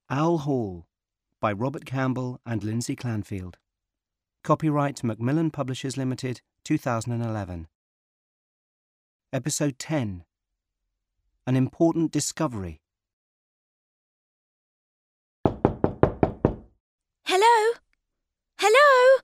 Owl Hall by Robert Campbell and Lindsay Clanfield. Copyright Macmillan Publishers Limited, 2011. Episode 10. An Important Discovery. Hello? Hello?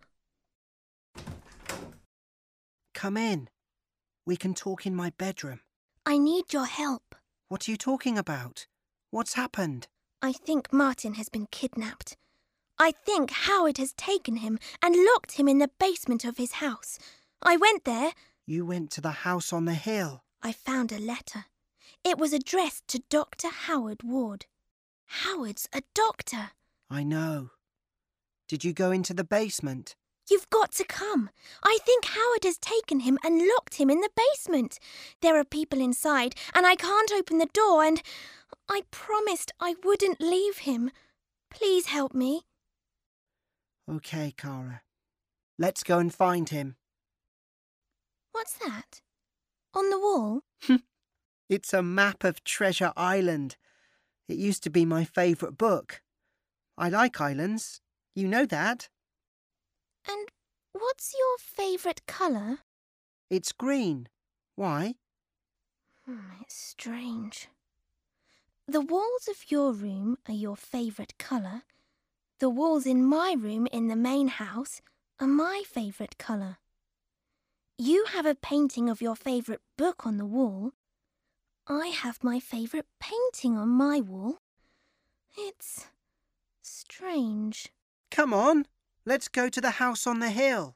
Come in. We can talk in my bedroom. I need your help. What are you talking about? What's happened? I think Martin has been kidnapped. I think Howard has taken him and locked him in the basement of his house. I went there. You went to the house on the hill. I found a letter. It was addressed to Dr. Howard Ward. Howard's a doctor. I know. Did you go into the basement? You've got to come. I think Howard has taken him and locked him in the basement. There are people inside and I can't open the door and I promised I wouldn't leave him. Please help me. OK, Cara. Let's go and find him. What's that? On the wall? It's a map of Treasure Island. It used to be my favourite book. I like islands. You know that. And what's your favourite colour? It's green. Why? It's strange. The walls of your room are your favourite colour. The walls in my room in the main house are my favourite colour. You have a painting of your favourite book on the wall. I have my favourite painting on my wall. It's strange. Come on. Let's go to the house on the hill.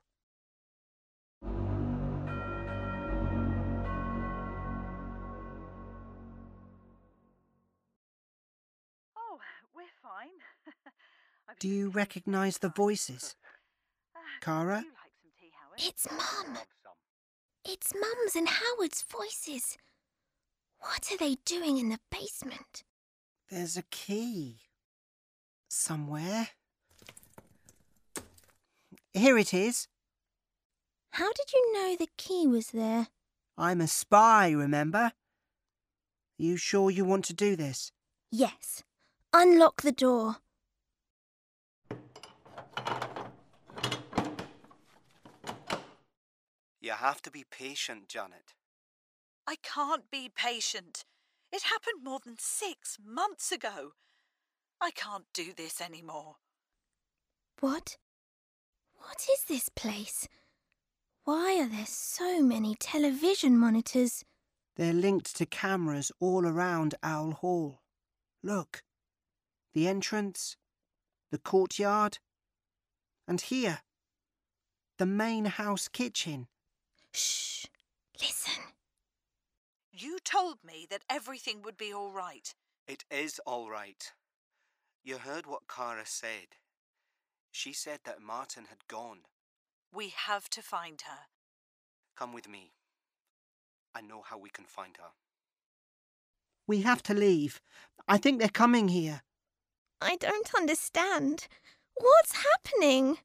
Oh, we're fine. Do you recognise the voices? Cara? It's Mum. It's Mum's and Howard's voices. What are they doing in the basement? There's a key. Somewhere. Here it is. How did you know the key was there? I'm a spy, remember? You sure you want to do this? Yes. Unlock the door. You have to be patient, Janet. I can't be patient. It happened more than 6 months ago. I can't do this anymore. What? What is this place? Why are there so many television monitors? They're linked to cameras all around Owl Hall. Look. The entrance, the courtyard, and here, the main house kitchen. Shh! Listen. You told me that everything would be all right. It is all right. You heard what Cara said. She said that Martin had gone. We have to find her. Come with me. I know how we can find her. We have to leave. I think they're coming here. I don't understand. What's happening?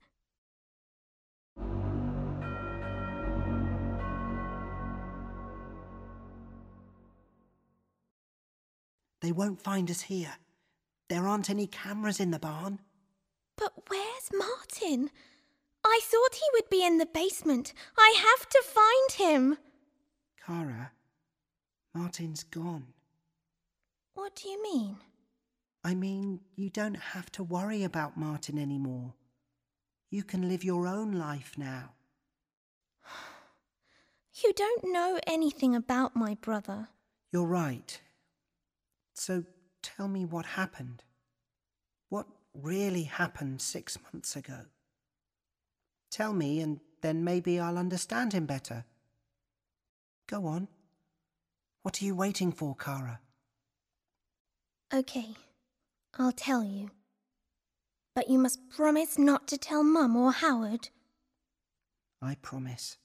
They won't find us here. There aren't any cameras in the barn. But where's Martin? I thought he would be in the basement. I have to find him. Cara, Martin's gone. What do you mean? I mean, you don't have to worry about Martin anymore. You can live your own life now. You don't know anything about my brother. You're right. So tell me what happened. What really happened 6 months ago? Tell me and then maybe I'll understand him better. Go on. What are you waiting for, Cara? OK, I'll tell you. But you must promise not to tell Mum or Howard. I promise.